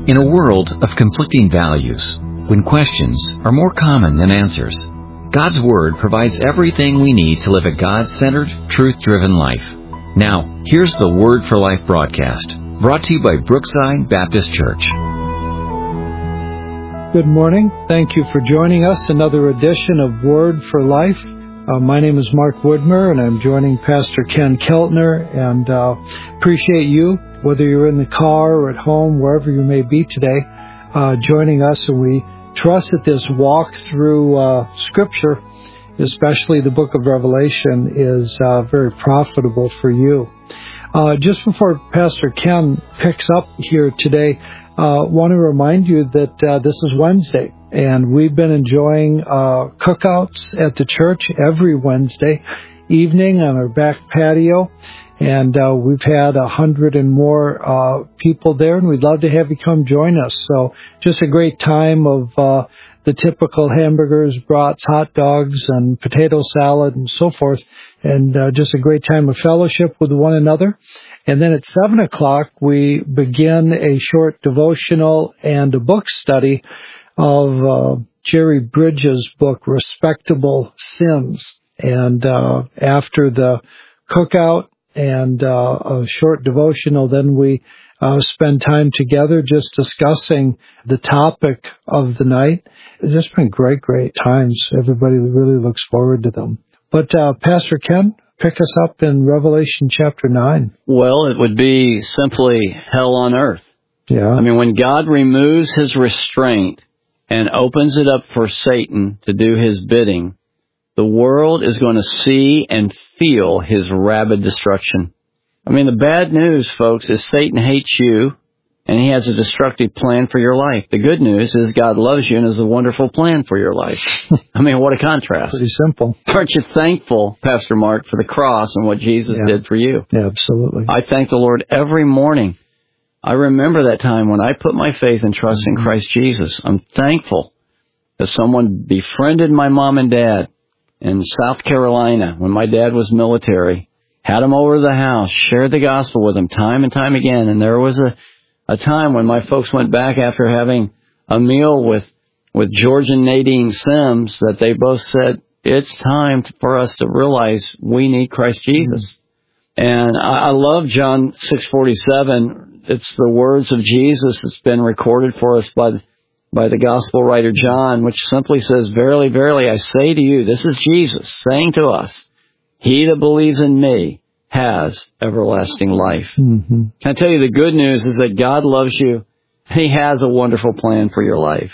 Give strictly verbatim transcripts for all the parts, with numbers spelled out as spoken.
In a world of conflicting values, when questions are more common than answers, God's Word provides everything we need to live a God-centered, truth-driven life. Now, here's the Word for Life broadcast, brought to you by Brookside Baptist Church. Good morning. Thank you for joining us. Another edition of Word for Life. Uh, my name is Mark Woodmer, and I'm joining Pastor Ken Keltner, and uh, appreciate you, whether you're in the car or at home, wherever you may be today, uh, joining us. And we trust that this walk through uh, Scripture, especially the book of Revelation, is uh, very profitable for you. Uh, just before Pastor Ken picks up here today, I uh, want to remind you that uh, this is Wednesday, and we've been enjoying uh, cookouts at the church every Wednesday evening on our back patio, and uh, we've had a hundred and more uh, people there, and we'd love to have you come join us. So just a great time of uh, the typical hamburgers, brats, hot dogs, and potato salad, and so forth, and uh, just a great time of fellowship with one another. And then at seven o'clock, we begin a short devotional and a book study of uh, Jerry Bridges' book, Respectable Sins. And uh, after the cookout and uh, a short devotional, then we uh, spend time together just discussing the topic of the night. It's just been great, great times. Everybody really looks forward to them. But uh, Pastor Ken, pick us up in Revelation chapter nine. Well, it would be simply hell on earth. Yeah. I mean, when God removes his restraint and opens it up for Satan to do his bidding, the world is going to see and feel his rabid destruction. I mean, the bad news, folks, is Satan hates you, and he has a destructive plan for your life. The good news is God loves you and has a wonderful plan for your life. I mean, what a contrast. Pretty simple. Aren't you thankful, Pastor Mark, for the cross and what Jesus yeah. did for you? Yeah, absolutely. I thank the Lord every morning. I remember that time when I put my faith and trust mm-hmm. in Christ Jesus. I'm thankful that someone befriended my mom and dad in South Carolina when my dad was military, had them over to the house, shared the gospel with them time and time again, and there was a A time when my folks went back after having a meal with, with George and Nadine Sims that they both said, it's time for us to realize we need Christ Jesus. Mm-hmm. And I, I love John six forty-seven. It's the words of Jesus that's been recorded for us by the, by the gospel writer John, which simply says, verily, verily, I say to you, this is Jesus saying to us, he that believes in me has everlasting life. Mm-hmm. Can I tell you, the good news is that God loves you. He has a wonderful plan for your life.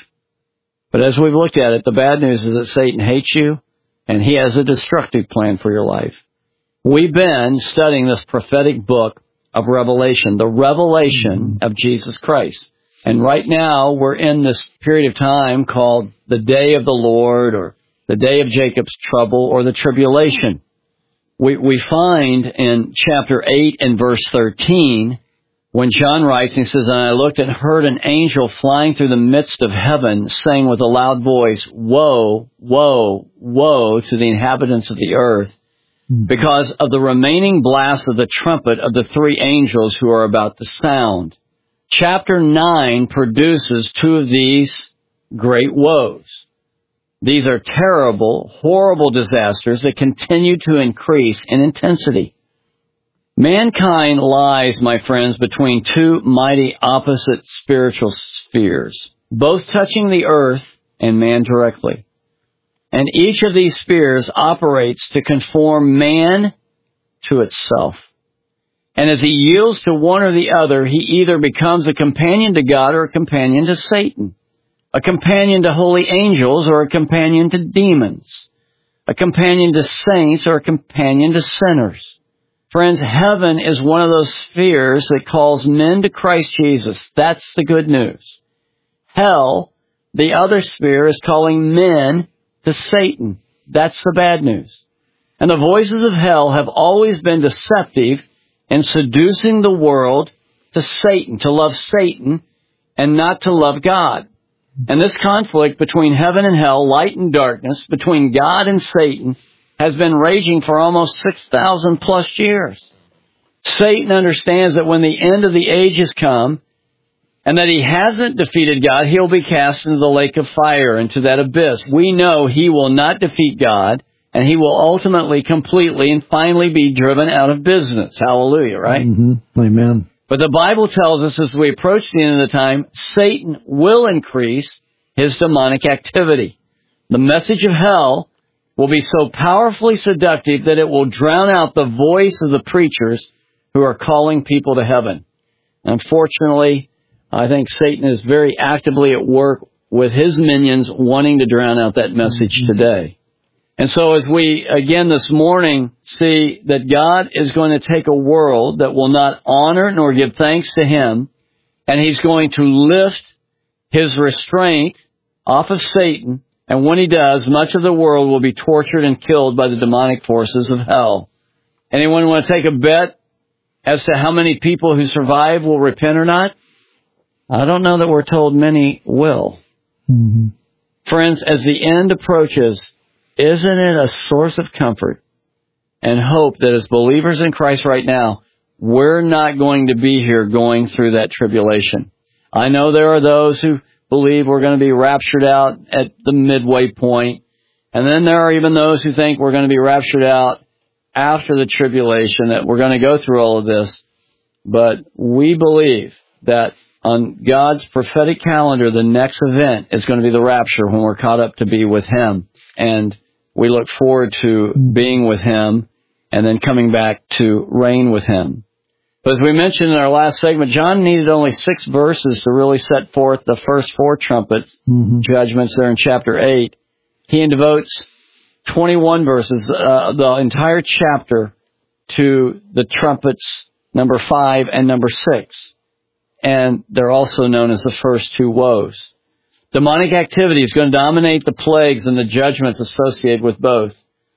But as we've looked at it, the bad news is that Satan hates you, and he has a destructive plan for your life. We've been studying this prophetic book of Revelation, the revelation mm-hmm. of Jesus Christ. And right now, we're in this period of time called the day of the Lord, or the day of Jacob's trouble, or the tribulation. We, we find in chapter eight and verse thirteen, when John writes, he says, and I looked and heard an angel flying through the midst of heaven, saying with a loud voice, woe, woe, woe to the inhabitants of the earth, because of the remaining blast of the trumpet of the three angels who are about to sound. Chapter nine produces two of these great woes. These are terrible, horrible disasters that continue to increase in intensity. Mankind lies, my friends, between two mighty opposite spiritual spheres, both touching the earth and man directly. And each of these spheres operates to conform man to itself. And as he yields to one or the other, he either becomes a companion to God or a companion to Satan. A companion to holy angels or a companion to demons. A companion to saints or a companion to sinners. Friends, heaven is one of those spheres that calls men to Christ Jesus. That's the good news. Hell, the other sphere, is calling men to Satan. That's the bad news. And the voices of hell have always been deceptive in seducing the world to Satan, to love Satan and not to love God. And this conflict between heaven and hell, light and darkness, between God and Satan, has been raging for almost six thousand plus years. Satan understands that when the end of the age has come, and that he hasn't defeated God, he'll be cast into the lake of fire, into that abyss. We know he will not defeat God, and he will ultimately, completely, and finally be driven out of business. Hallelujah, right? Mm-hmm. Amen. But the Bible tells us as we approach the end of the time, Satan will increase his demonic activity. The message of hell will be so powerfully seductive that it will drown out the voice of the preachers who are calling people to heaven. Unfortunately, I think Satan is very actively at work with his minions wanting to drown out that message mm-hmm. today. And so as we, again this morning, see that God is going to take a world that will not honor nor give thanks to him, and he's going to lift his restraint off of Satan, and when he does, much of the world will be tortured and killed by the demonic forces of hell. Anyone want to take a bet as to how many people who survive will repent or not? I don't know that we're told many will. Mm-hmm. Friends, as the end approaches, isn't it a source of comfort and hope that as believers in Christ right now, we're not going to be here going through that tribulation? I know there are those who believe we're going to be raptured out at the midway point, and then there are even those who think we're going to be raptured out after the tribulation, that we're going to go through all of this. But we believe that on God's prophetic calendar, the next event is going to be the rapture when we're caught up to be with him. And we look forward to being with him and then coming back to reign with him. But as we mentioned in our last segment, John needed only six verses to really set forth the first four trumpets, mm-hmm. judgments there in chapter eight. He devotes twenty-one verses, uh, the entire chapter, to the trumpets number five and number six. And they're also known as the first two woes. Demonic activity is going to dominate the plagues and the judgments associated with both.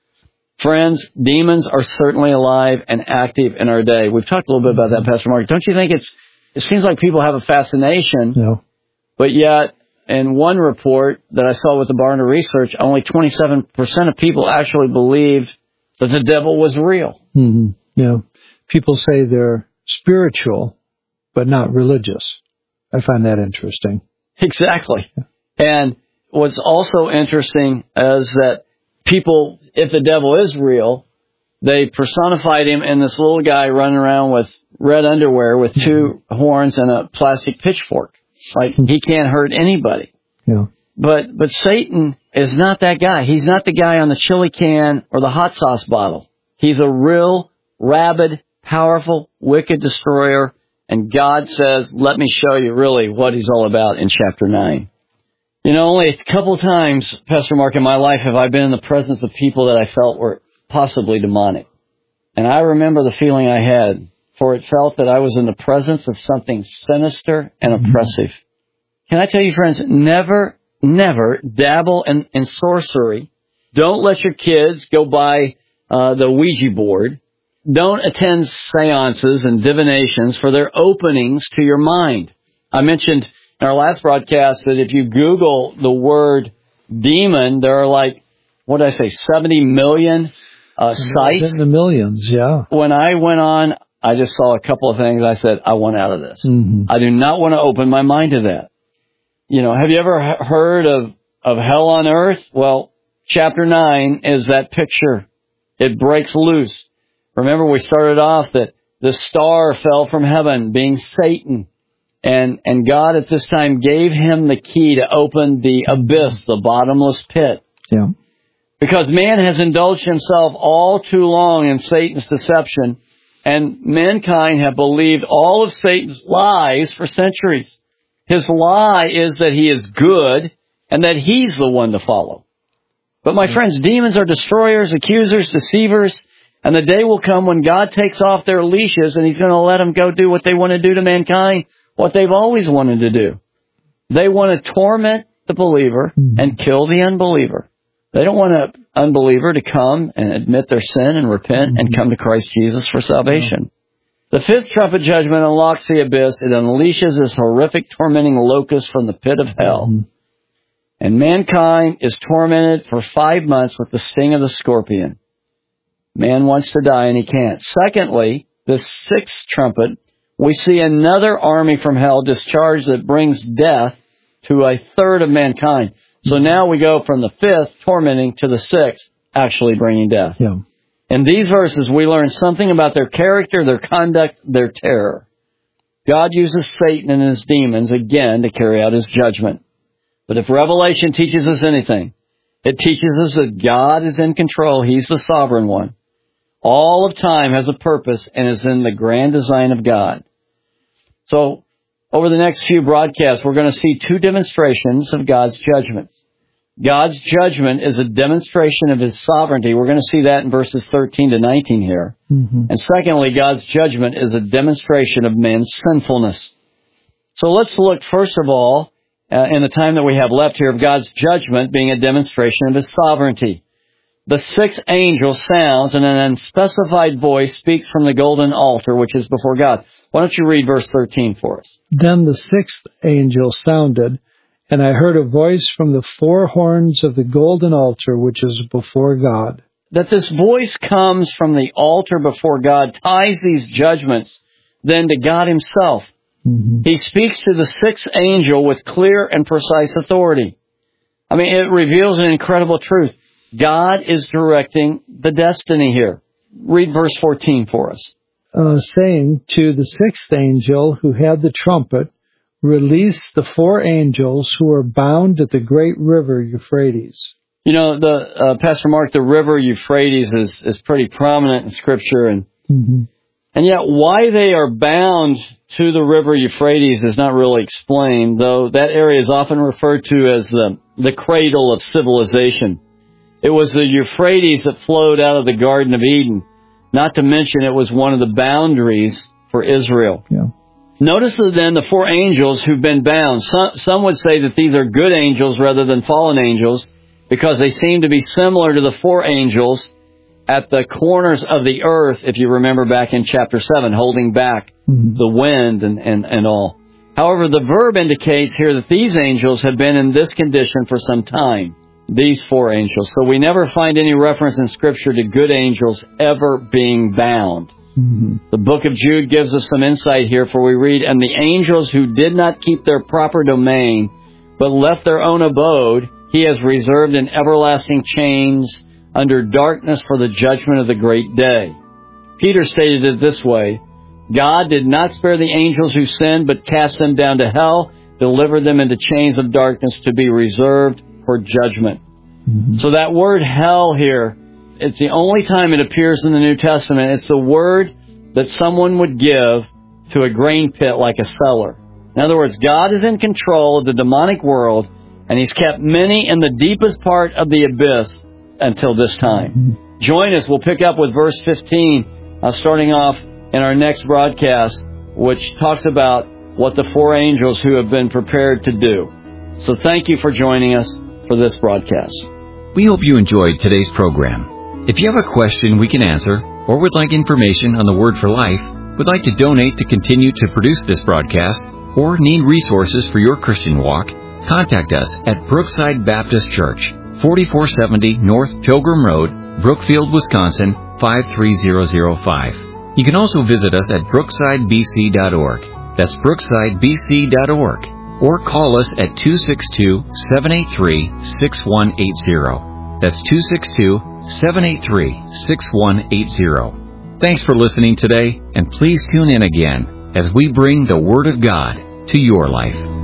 Friends, demons are certainly alive and active in our day. We've talked a little bit about that, Pastor Mark. Don't you think it's, it seems like people have a fascination, no. but yet in one report that I saw with the Barna Research, only twenty-seven percent of people actually believed that the devil was real. Mm-hmm. Yeah. People say they're spiritual, but not religious. I find that interesting. Exactly. And what's also interesting is that people, if the devil is real, they personified him in this little guy running around with red underwear with two horns and a plastic pitchfork. Like, he can't hurt anybody. Yeah. But, but Satan is not that guy. He's not the guy on the chili can or the hot sauce bottle. He's a real, rabid, powerful, wicked destroyer. And God says, let me show you really what he's all about in chapter nine. You know, only a couple of times, Pastor Mark, in my life have I been in the presence of people that I felt were possibly demonic. And I remember the feeling I had, for it felt that I was in the presence of something sinister and oppressive. Can I tell you, friends, never, never dabble in, in sorcery. Don't let your kids go by uh, the Ouija board. Don't attend seances and divinations, for they're openings to your mind. I mentioned in our last broadcast that if you Google the word demon, there are like, what did I say, seventy million uh, sites? It's in the millions, yeah. When I went on, I just saw a couple of things. I said, I want out of this. Mm-hmm. I do not want to open my mind to that. You know, have you ever heard of, of hell on earth? Well, chapter nine is that picture. It breaks loose. Remember, we started off that the star fell from heaven, being Satan. And, and God at this time gave him the key to open the abyss, the bottomless pit. Yeah. Because man has indulged himself all too long in Satan's deception, and mankind have believed all of Satan's lies for centuries. His lie is that he is good and that he's the one to follow. But my friends, demons are destroyers, accusers, deceivers, and the day will come when God takes off their leashes and he's going to let them go do what they want to do to mankind, what they've always wanted to do. They want to torment the believer and kill the unbeliever. They don't want an unbeliever to come and admit their sin and repent and come to Christ Jesus for salvation. The fifth trumpet judgment unlocks the abyss. It unleashes this horrific, tormenting locust from the pit of hell. And mankind is tormented for five months with the sting of the scorpion. Man wants to die and he can't. Secondly, the sixth trumpet we see another army from hell discharged that brings death to a third of mankind. So now we go from the fifth, tormenting, to the sixth, actually bringing death. Yeah. In these verses, we learn something about their character, their conduct, their terror. God uses Satan and his demons again to carry out his judgment. But if Revelation teaches us anything, it teaches us that God is in control. He's the sovereign one. All of time has a purpose and is in the grand design of God. So, over the next few broadcasts, we're going to see two demonstrations of God's judgment. God's judgment is a demonstration of his sovereignty. We're going to see that in verses thirteen to nineteen here. Mm-hmm. And secondly, God's judgment is a demonstration of man's sinfulness. So let's look, first of all, uh, in the time that we have left here, of God's judgment being a demonstration of his sovereignty. The sixth angel sounds, and an unspecified voice speaks from the golden altar, which is before God. Why don't you read verse thirteen for us? Then the sixth angel sounded, and I heard a voice from the four horns of the golden altar, which is before God. That this voice comes from the altar before God ties these judgments then to God himself. Mm-hmm. He speaks to the sixth angel with clear and precise authority. I mean, it reveals an incredible truth. God is directing the destiny here. Read verse fourteen for us. Uh, saying to the sixth angel who had the trumpet, release the four angels who are bound at the great river Euphrates. You know, the uh, Pastor Mark, the river Euphrates is, is pretty prominent in Scripture, and mm-hmm. and yet why they are bound to the river Euphrates is not really explained, though that area is often referred to as the, the cradle of civilization. It was the Euphrates that flowed out of the Garden of Eden. Not to mention it was one of the boundaries for Israel. Yeah. Notice then the four angels who've been bound. Some, some would say that these are good angels rather than fallen angels because they seem to be similar to the four angels at the corners of the earth, if you remember back in chapter seven, holding back mm-hmm. the wind and, and, and all. However, the verb indicates here that these angels have been in this condition for some time. These four angels. So we never find any reference in Scripture to good angels ever being bound. Mm-hmm. The book of Jude gives us some insight here, for we read, and the angels who did not keep their proper domain, but left their own abode, he has reserved in everlasting chains under darkness for the judgment of the great day. Peter stated it this way, God did not spare the angels who sinned, but cast them down to hell, delivered them into chains of darkness to be reserved for judgment. Mm-hmm. So that word hell here, it's the only time it appears in the New Testament. It's the word that someone would give to a grain pit like a cellar. In other words, God is in control of the demonic world, and he's kept many in the deepest part of the abyss until this time. Mm-hmm. Join us. We'll pick up with verse fifteen, uh, starting off in our next broadcast, which talks about what the four angels who have been prepared to do. So thank you for joining us for this broadcast. We hope you enjoyed today's program. If you have a question we can answer, or would like information on the Word for Life, would like to donate to continue to produce this broadcast, or need resources for your Christian walk, contact us at Brookside Baptist Church, forty-four seventy North Pilgrim Road, Brookfield, Wisconsin, five three zero zero five. You can also visit us at brookside b c dot org. That's brookside b c dot org. Or call us at two six two, seven eight three, six one eight zero. That's two six two, seven eight three, six one eight zero. Thanks for listening today, and please tune in again as we bring the Word of God to your life.